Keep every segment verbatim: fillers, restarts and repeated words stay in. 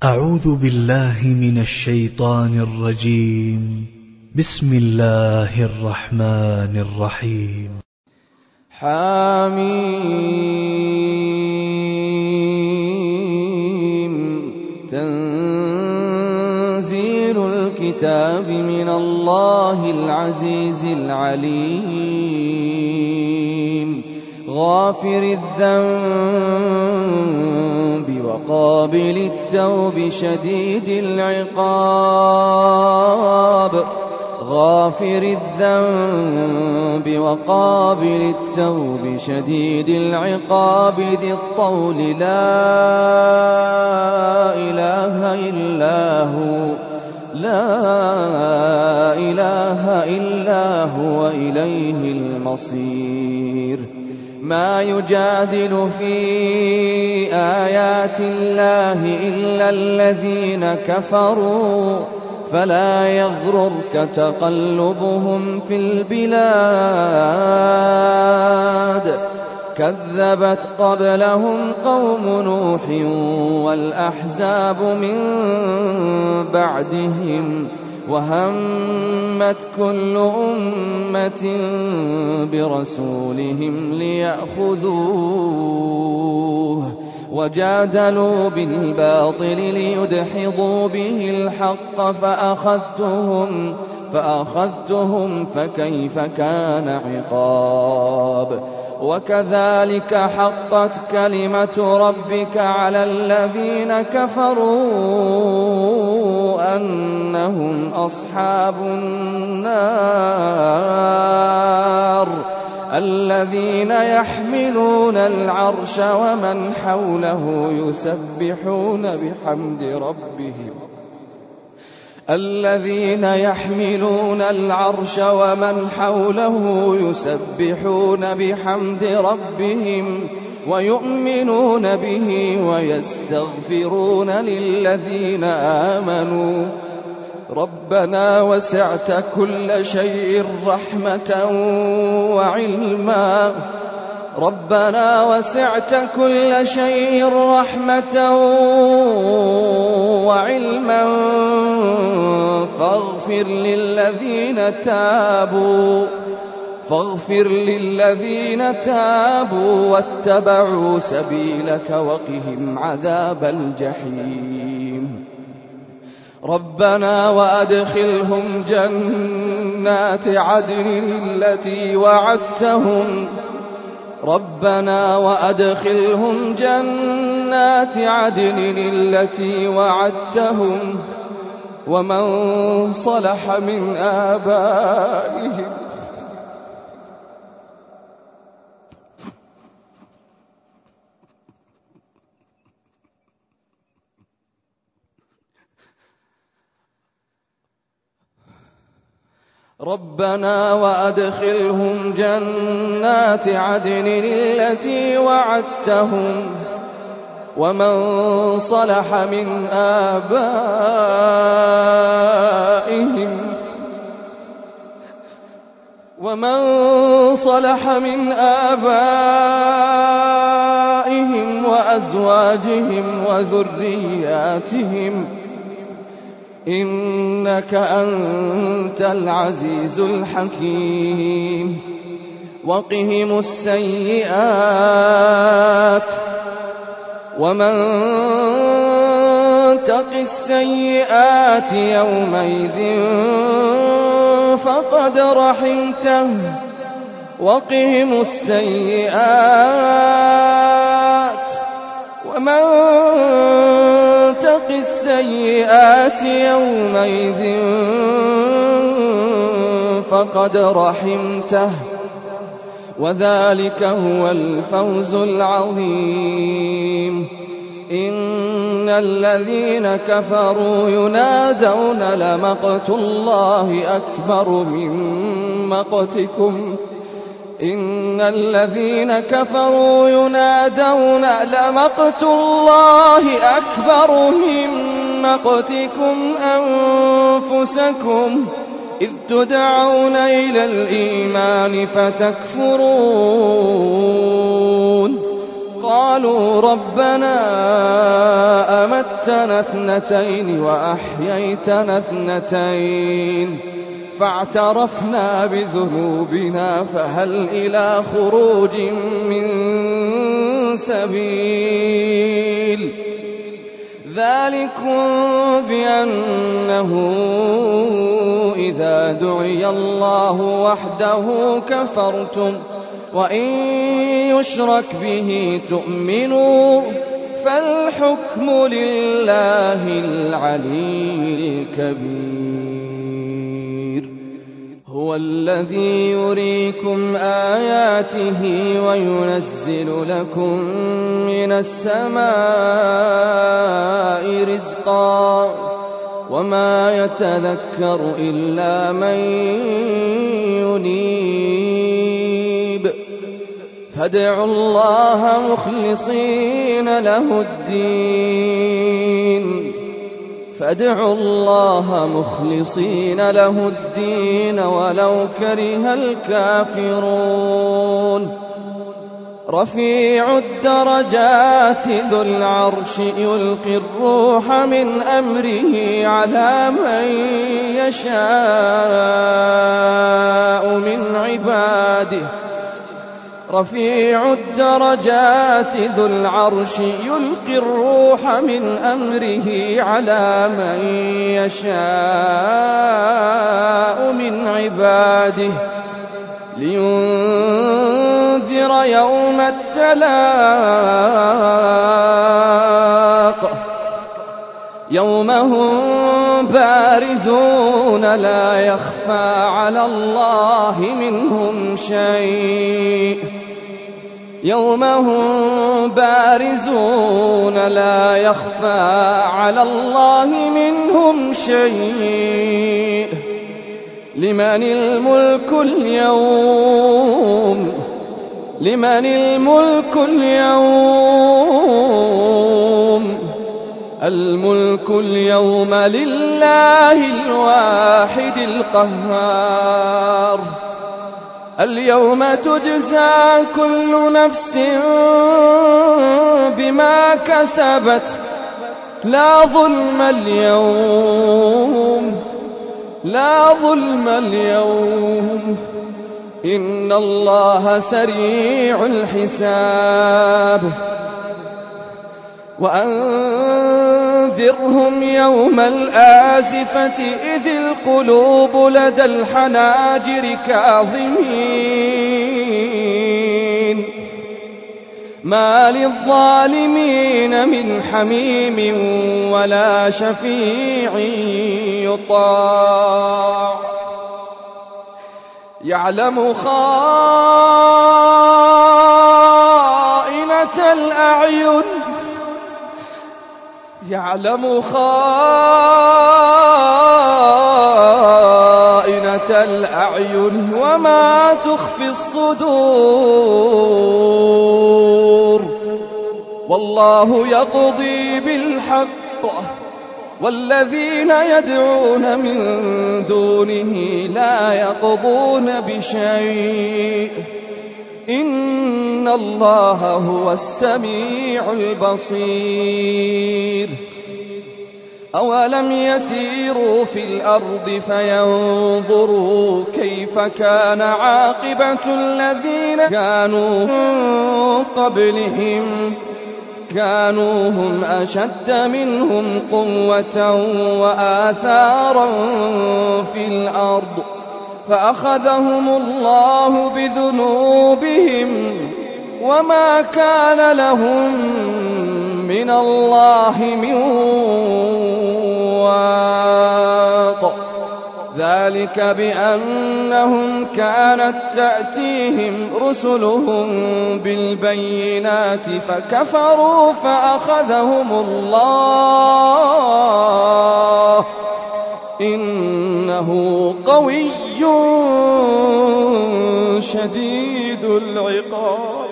أعوذ بالله من الشيطان الرجيم. بسم الله الرحمن الرحيم. حميم. تنزيل الكتاب من الله العزيز العليم. غافر الذنب وقابل التوب شديد العقاب. غافر الذنب وقابل التوب شديد العقاب ذي الطول لا إله إلا هو لا إله إلا هو إليه المصير. ما يجادل في آيات الله إلا الذين كفروا فلا يغررك تقلبهم في البلاد. كذبت قبلهم قوم نوح والأحزاب من بعدهم وهمت كل أمة برسولهم ليأخذوه وجادلوا بالباطل ليدحضوا به الحق فأخذتهم فأخذتهم فكيف كان عقاب. وكذلك حقت كلمة ربك على الذين كفروا أنهم أصحاب النار الذين يحملون العرش ومن حوله يسبحون بحمد ربهم الذين يحملون العرش ومن حوله يسبحون بحمد ربهم ويؤمنون به ويستغفرون للذين آمنوا ربنا وسعت كل شيء رحمة وعلما ربنا وسعت كل شيء رحمة وعلما فاغفر للذين تابوا فاغفر للذين تابوا واتبعوا سبيلك وقهم عذاب الجحيم. ربنا وأدخلهم جنات عدن التي وعدتهم ربنا وأدخلهم جنات عدن التي وعدتهم ومن صلح من آبائهم ربنا وأدخلهم جنات عدن التي وعدتهم ومن صلح من آبائهم ومن صلح من آبائهم وأزواجهم وذرياتهم إنك أنت العزيز الحكيم. وقهم السيئات ومن تق السيئات يومئذ فقد رحمته وقهم السيئات ومن تق السيئات يومئذ فقد رحمته وذلك هو الفوز العظيم. إن الذين كفروا ينادون لمقت الله أكبر من مقتكم إن الذين كفروا ينادون لمقت الله أكبر من مقتكم أنفسكم إذ تدعون إلى الإيمان فتكفرون قالوا ربنا أمتنا اثنتين وأحييتنا اثنتين فاعترفنا بذنوبنا فهل إلى خروج من سبيل ذلكم بأنه إذا دعي الله وحده كفرتم وإن يشرك به تؤمنوا فالحكم لله العلي الكبير هو الذي يريكم آياته وينزل لكم من السماء رزقا وما يتذكر إلا من ينيب فادعوا الله مخلصين له الدين فادعوا الله مخلصين له الدين ولو كره الكافرون رفيع الدرجات ذو العرش يلقي الروح من أمره على من يشاء من عباده رفيع الدرجات ذو العرش يلقي الروح من أمره على من يشاء من عباده لينذر يوم التلاق يوم هم بارزون لا يخفى على الله منهم شيء يوم هم بارزون لا يخفى على الله منهم شيء لمن الملك اليوم لمن الملك اليوم الملك اليوم لله الواحد القهار اليوم تجزى كل نفس بما كسبت لا ظلم اليوم لا ظلم اليوم إن الله سريع الحساب وأنذرهم يوم الآزفة إذ القلوب لدى الحناجر كاظمين ما للظالمين من حميم ولا شفيع يطاع يعلم خائنة الأعين يعلم خائنة الأعين وما تخفي الصدور والله يقضي بالحق والذين يدعون من دونه لا يقضون بشيء إن الله هو السميع البصير أولم يسيروا في الأرض فينظروا كيف كان عاقبة الذين كانوا من قبلهم كانوا هم أشد منهم قوة وآثارا في الأرض فأخذهم الله بذنوبهم وما كان لهم من الله من واق ذلك بأنهم كانت تأتيهم رسلهم بالبينات فكفروا فأخذهم الله إنه قوي شديد العقاب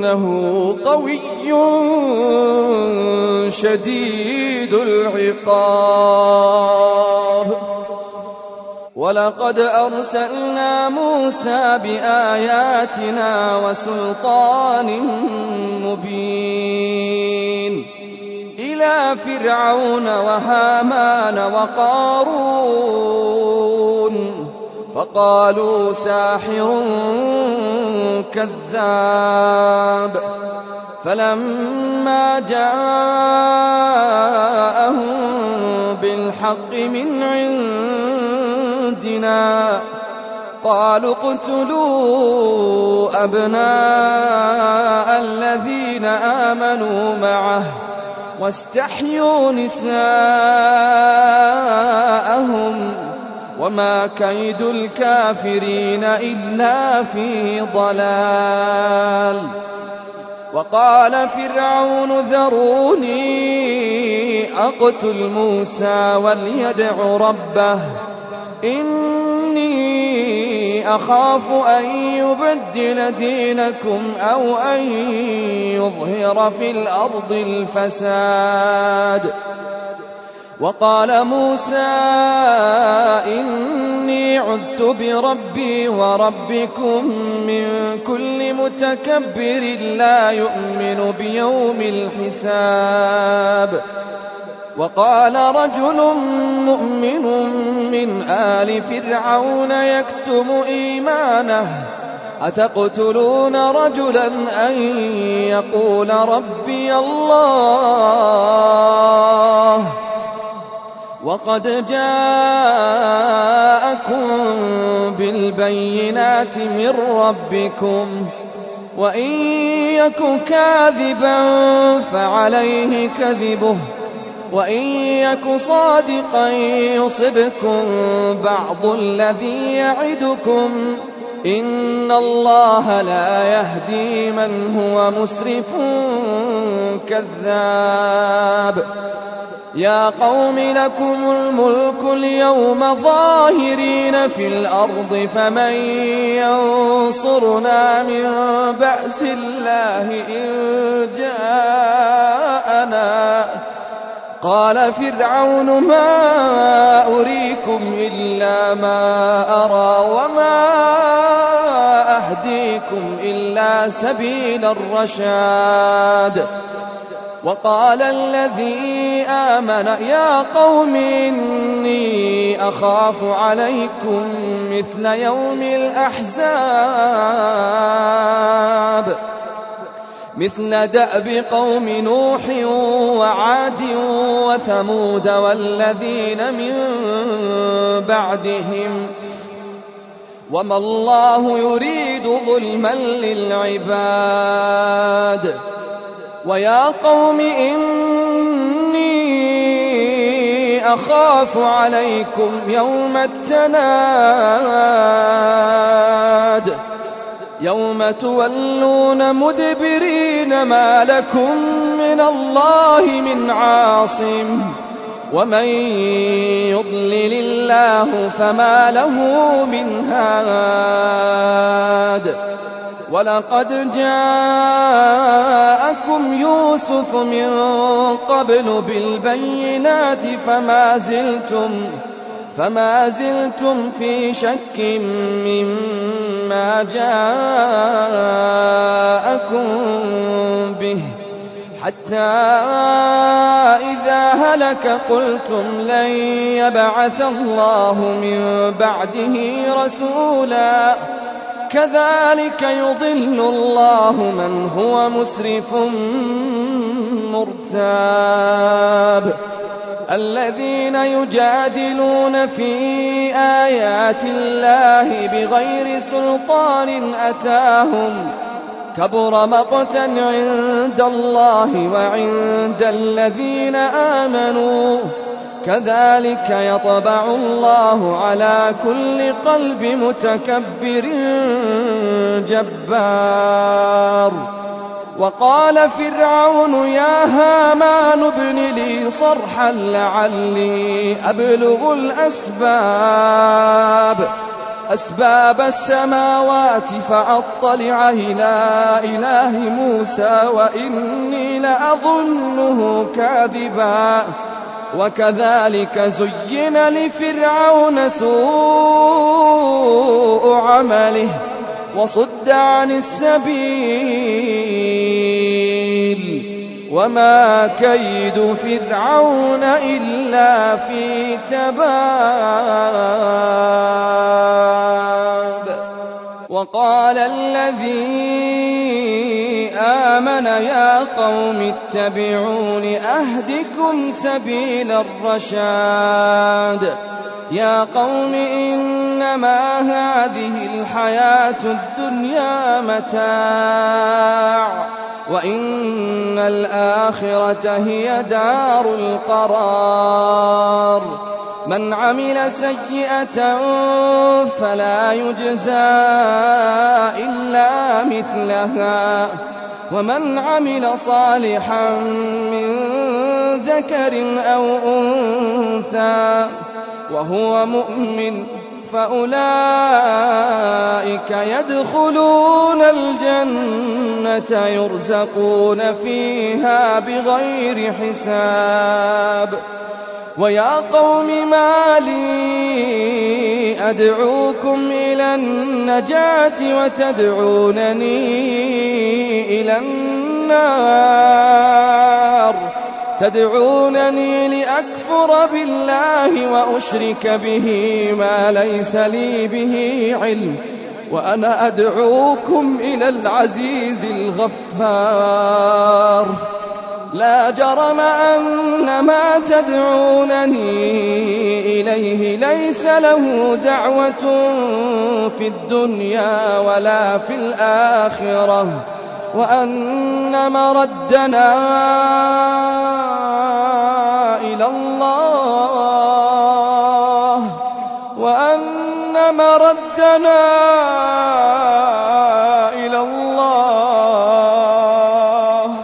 إنه قوي شديد العقاب. ولقد أرسلنا موسى بآياتنا وسلطان مبين إلى فرعون وهامان وقارون فقالوا ساحر كذاب. فلما جاءهم بالحق من عندنا قالوا اقتلوا أبناء الذين آمنوا معه واستحيوا نساءهم وما كيد الكافرين إلا في ضلال. وقال فرعون ذروني أقتل موسى وليدع ربه إني أخاف أن يبدل دينكم أو أن يظهر في الأرض الفساد. وقال موسى إني عذت بربي وربكم من كل متكبر لا يؤمن بيوم الحساب. وقال رجل مؤمن من آل فرعون يكتم إيمانه أتقتلون رجلا أن يقول ربي الله وقد جاءكم بالبينات من ربكم وإن يك كاذبا فعليه كذبه وإن يك صادقا يصبكم بعض الذي يعدكم إن الله لا يهدي من هو مسرف كذاب. يا قوم لكم الملك اليوم ظاهرين في الأرض فمن ينصرنا من بأس الله إن جاءنا. قال فرعون ما أريكم إلا ما أرى وما أهديكم إلا سبيل الرشاد. وقال الذي آمن يا قوم إني أخاف عليكم مثل يوم الأحزاب مثل دأب قوم نوح وعاد وثمود والذين من بعدهم وما الله يريد ظلما للعباد. ويا قوم إني أخاف عليكم يوم التناد يوم تولون مدبرين ما لكم من الله من عاصم ومن يضلل الله فما له من هاد. ولقد جاءكم يوسف من قبل بالبينات فما زلتم فما زلتم في شك مما جاءكم به حتى إذا هلك قلتم لن يبعث الله من بعده رسولا كذلك يضل الله من هو مسرف مرتاب. الذين يجادلون في آيات الله بغير سلطان أتاهم كبر مقتا عند الله وعند الذين آمنوا كذلك يطبع الله على كل قلب متكبر جبار. وقال فرعون يا هامان ابن لي صرحا لعلي أبلغ الأسباب أسباب السماوات فأطلع إلى إله موسى وإني لأظنه كاذبا وكذلك زين لفرعون سوء عمله وصد عن السبيل وما كيد فرعون إلا في تباب. وقال الذي آمن يا قوم اتبعون أهدكم سبيل الرشاد. يا قوم إنما هذه الحياة الدنيا متاع وإن الآخرة هي دار القرار. من عمل سيئة فلا يجزى إلا مثلها ومن عمل صالحا من ذكر أو أنثى وهو مؤمن فأولئك يدخلون الجنة يرزقون فيها بغير حساب. ويا قوم ما لي أدعوكم إلى النجاة وتدعونني إلى النار تدعونني لأكفر بالله وأشرك به ما ليس لي به علم وأنا أدعوكم إلى العزيز الغفار. لا جرم أن ما تدعونني إليه ليس له دعوة في الدنيا ولا في الآخرة وأن مردنا إلى الله وأن مردنا إلى الله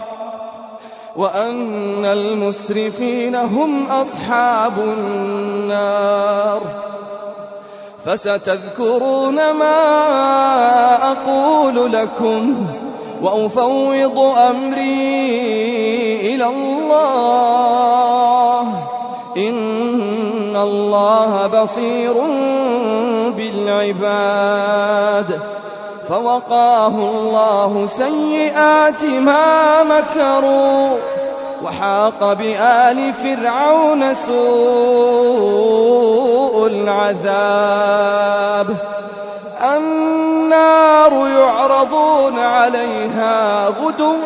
وأن المسرفين هم أصحاب النار. فستذكرون ما أقول لكم وأفوض أمري إلى الله إن الله بصير بالعباد. فوقاه الله سيئات ما مكروا وحاق بآل فرعون سوء العذاب. النار يعرضون عليها غدوا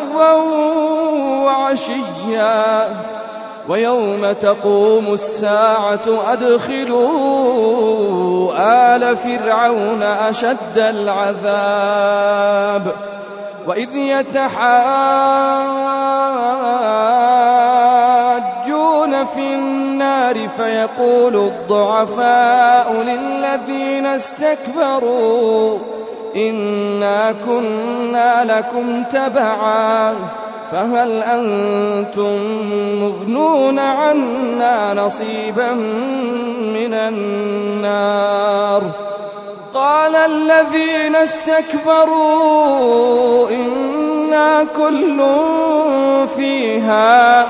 وعشيا ويوم تقوم الساعة أدخلوا آل فرعون أشد العذاب. وإذ يتحاجون في النار فيقول الضعفاء للذين استكبروا إنا كنا لكم تبعا فهل أنتم مغنون عنا نصيبا من النار. قال الذين استكبروا إنا كل فيها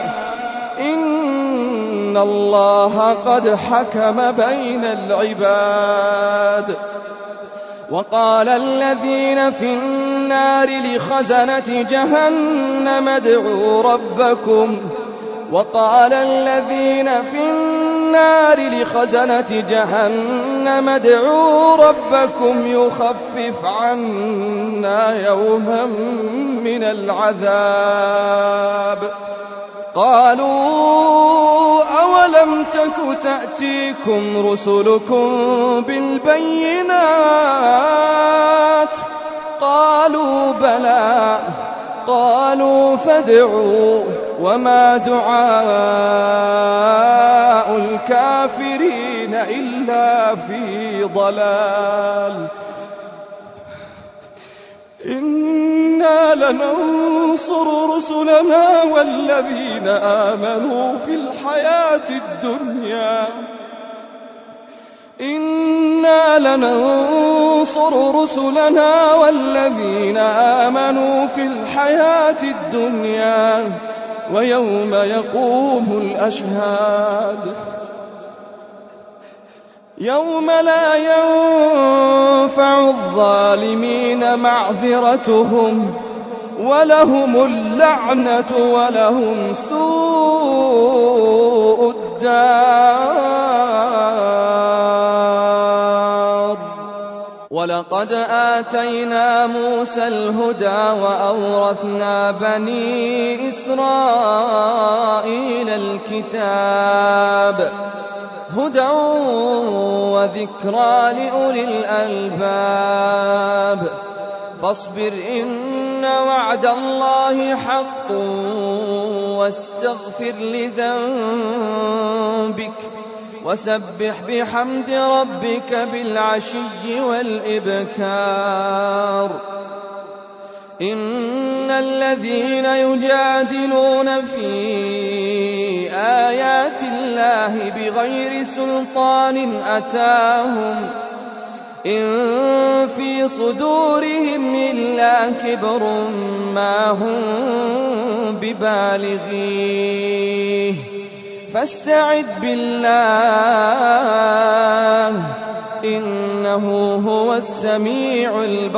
إن الله قد حكم بين العباد. وقال الذين في النار لخزنة جهنم ادعوا ربكم وقال الذين في النار لخزنة جهنم ادعوا ربكم يخفف عنا يوما من العذاب. قالوا أولم تك تأتيكم رسلكم بالبينات قالوا بلى قالوا فادعوا وما دعاء الكافرين إلا في ضلال. إنا لننصر رسلنا والذين آمنوا في الحياة الدنيا إنا لننصر رسلنا والذين آمنوا في الحياة الدنيا ويوم يقوم الأشهاد يوم لا ينفع الظالمين معذرتهم ولهم اللعنة ولهم سوء الدار. ولقد آتينا موسى الهدى وأورثنا بني إسرائيل الكتاب هدى وذكرى لأولي الألباب. فاصبر إن وعد الله حق واستغفر لذنبك وسبح بحمد ربك بالعشي والإبكار. إن الذين يجادلون في آيات الله بغير سلطان أتاهم إن في صدورهم إلا كبر ما هم ببالغيه فاستعذ بالله إنه هو السميع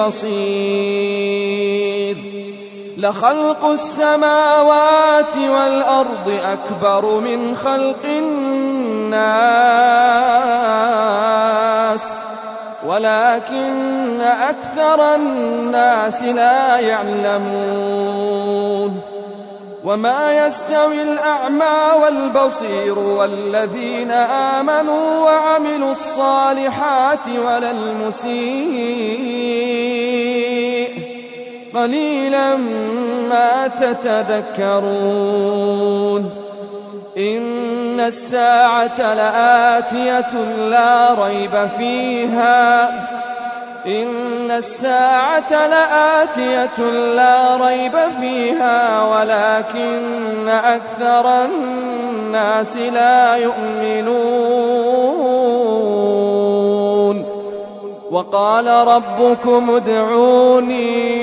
البصير. لخلق السماوات والأرض أكبر من خلق الناس ولكن أكثر الناس لا يعلمون. وما يستوي الأعمى والبصير والذين آمنوا وعملوا الصالحات ولا المسيء قليلا ما تتذكرون. إن الساعة لآتية لا ريب فيها إن الساعة لآتية لا ريب فيها ولكن أكثر الناس لا يؤمنون. وقال ربكم ادعوني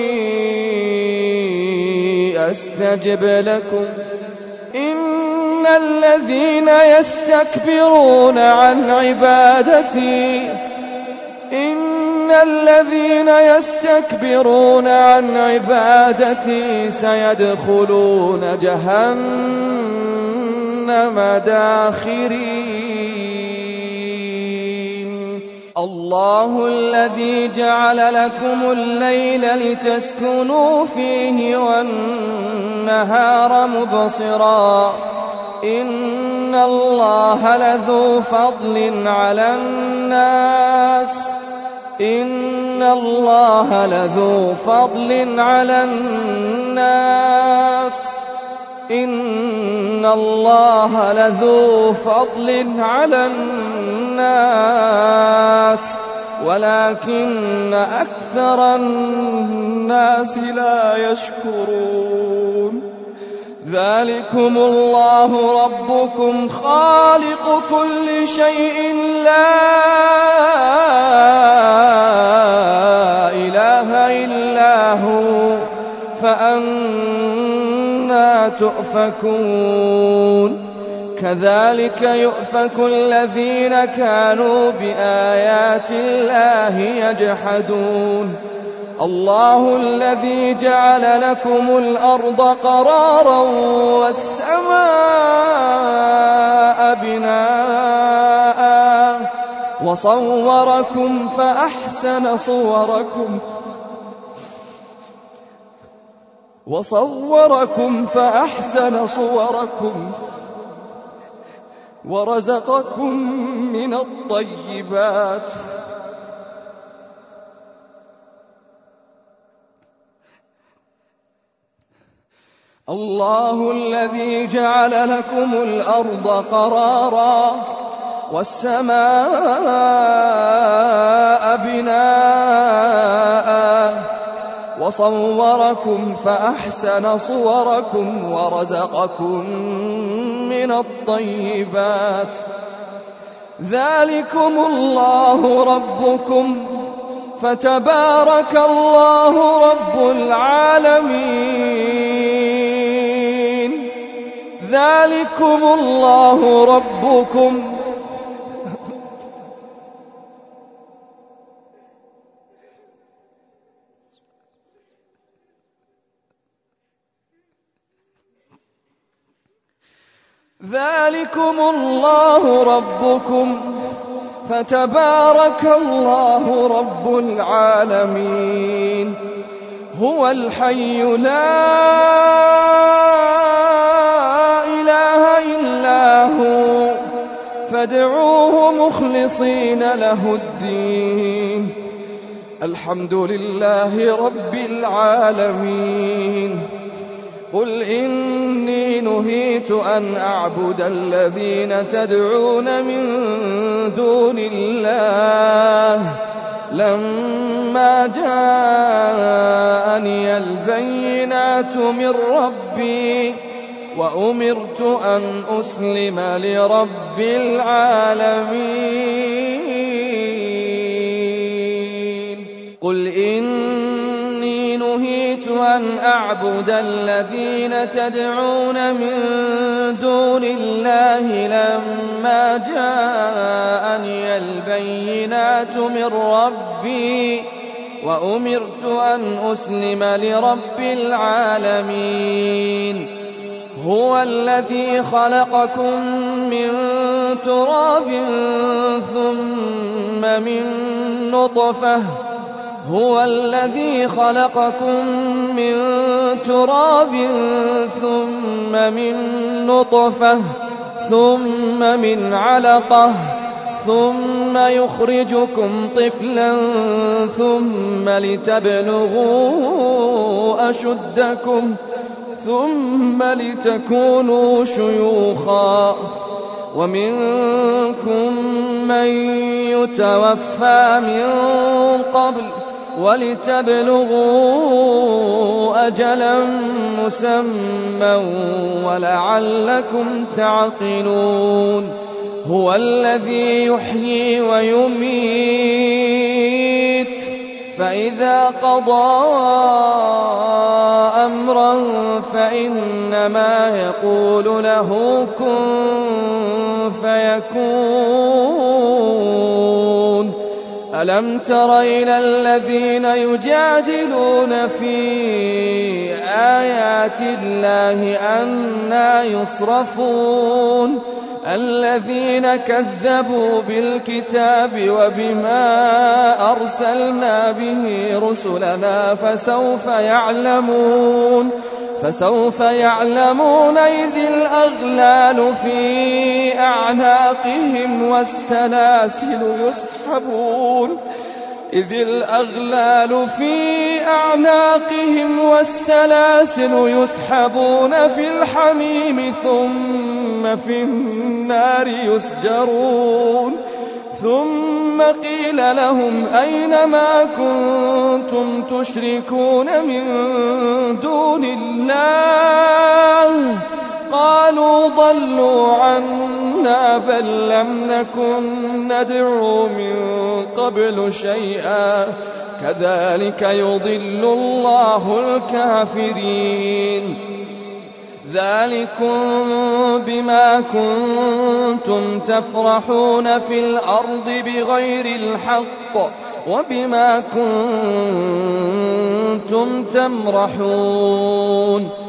أستجب لكم إن الذين يستكبرون عن عبادتي إن الذين يستكبرون عن عبادتي سيدخلون جهنم داخرين. الله الذي جعل لكم الليل لتسكنوا فيه والنهار مبصرا إن الله لذو فضل على الناس إن الله لذو فضل على الناس إن الله لذو فضل على الناس ولكن أكثر الناس لا يشكرون. ذلكم الله ربكم خالق كل شيء لا إله إلا هو فأنى تؤفكون. كذلك يؤفك الذين كانوا بآيات الله يجحدون. الله الذي جعل لكم الأرض قرارا والسماء بناء وصوركم فأحسن صوركم وصوركم فأحسن صوركم ورزقكم من الطيبات الله الذي جعل لكم الأرض قرارا والسماء بناء وصوركم فأحسن صوركم ورزقكم من الطيبات ذلكم الله ربكم فتبارك الله رب العالمين. ذلكم الله ربكم ذلكم الله ربكم فتبارك الله رب العالمين. هو الحي لا إله إلا هو فادعوه مخلصين له الدين. الحمد لله رب العالمين. قل إني نهيت أن أعبد الذين تدعون من دون الله لما جاءني البينات من ربي وأمرت أن أسلم لرب العالمين. قل إني نهيت أن أعبد الذين تدعون من دون الله لما جاءني البينات من ربي وأمرت أن أسلم لرب العالمين. هو الذي خلقكم من تراب ثم من نطفة هو الذي خلقكم من تراب ثم من نطفة ثم من علقة ثم يخرجكم طفلا ثم لتبلغوا أشدكم ثم لتكونوا شيوخا ومنكم من يتوفى من قبل ولتبلغوا أجلا مسمى ولعلكم تعقلون. هو الذي يحيي ويميت فإذا قضى أمرا فإنما يقول له كن فيكون. ألم تر إلى الذين يجادلون في آيات الله أنى يصرفون الذين كذبوا بالكتاب وبما أرسلنا به رسلنا فسوف يعلمون فسوف يعلمون إذ الأغلال في أعناقهم والسلاسل يسحبون إذ الأغلال في أعناقهم والسلاسل يسحبون في الحميم ثم في النار يسجرون. ثم قيل لهم أين ما كنتم تشركون من دون الله قالوا ضلوا عنا بل لم نكن ندعو من قبل شيئا كذلك يضل الله الكافرين. ذلكم بما كنتم تفرحون في الأرض بغير الحق وبما كنتم تمرحون.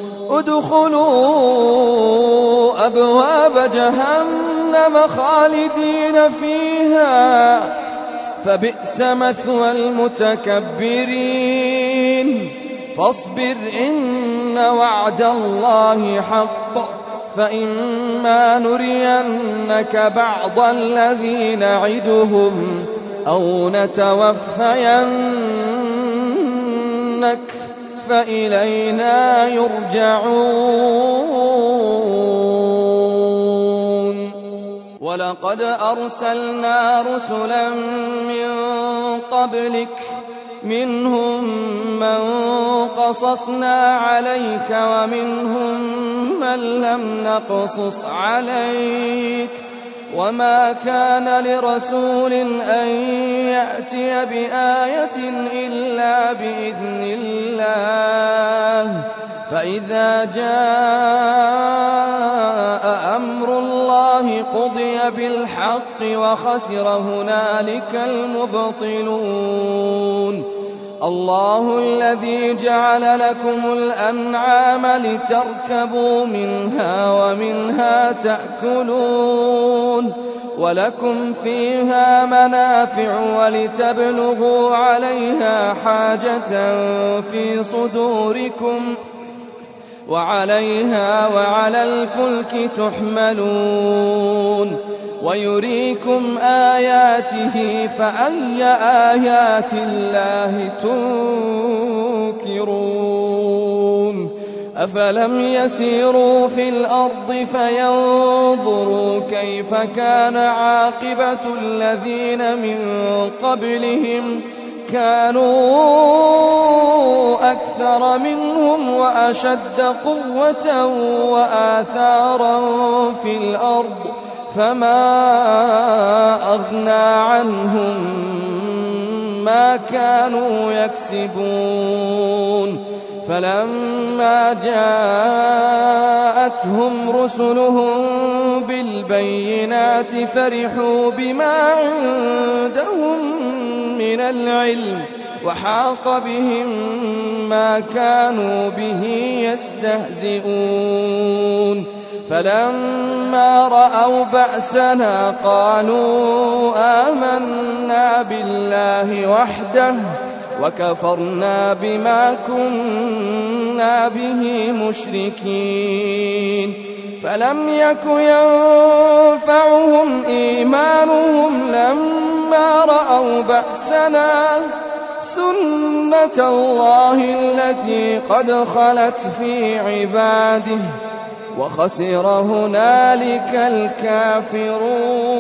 ادخلوا أبواب جهنم خالدين فيها فبئس مثوى المتكبرين. فاصبر إن وعد الله حق فإما نرينك بعض الذي نعدهم أو نتوفينك فإلينا يرجعون. ولقد أرسلنا رسلا من قبلك منهم من قصصنا عليك ومنهم من لم نقصص عليك وما كان لرسول أن يأتي بآية إلا بإذن الله فإذا جاء أمر الله قضي بالحق وخسر هنالك المبطلون. الله الذي جعل لكم الأنعام لتركبوا منها ومنها تأكلون ولكم فيها منافع ولتبلغوا عليها حاجة في صدوركم وعليها وعلى الفلك تحملون ويريكم آياته فأي آيات الله تنكرون. أفلم يسيروا في الأرض فينظروا كيف كان عاقبة الذين من قبلهم كانوا أكثر منهم وأشد قوة وآثارا في الأرض فما أغنى عنهم ما كانوا يكسبون. فلما جاءتهم رسلهم بالبينات فرحوا بما عندهم من العلم وحاق بهم ما كانوا به يستهزئون. فلما رأوا بأسنا قالوا آمنا بالله وحده وكفرنا بما كنا به مشركين. فلم يك ينفعهم إيمانهم لما رأوا بأسنا سنة الله التي قد خلت في عباده وخسر هنالك الكافرون.